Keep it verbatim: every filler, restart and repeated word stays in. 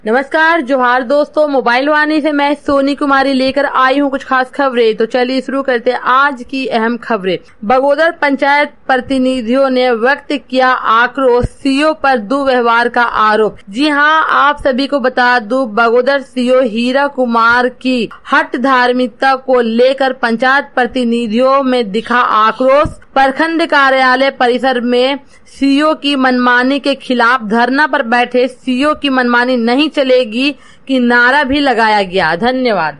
नमस्कार, जोहार दोस्तों। मोबाइल वाणी से मैं सोनी कुमारी लेकर आई हूँ कुछ खास खबरें। तो चलिए शुरू करते हैं आज की अहम खबरें। बगोदर पंचायत प्रतिनिधियों ने व्यक्त किया आक्रोश, सीओ पर दुर्व्यवहार का आरोप। जी हाँ, आप सभी को बता दूं, बगोदर सीओ हीरा कुमार की हट धार्मिकता को लेकर पंचायत प्रतिनिधियों में दिखा आक्रोश। प्रखंड कार्यालय परिसर में सीओ की मनमानी के खिलाफ धरना पर बैठे सीओ की मनमानी नहीं चलेगी की नारा भी लगाया गया। धन्यवाद।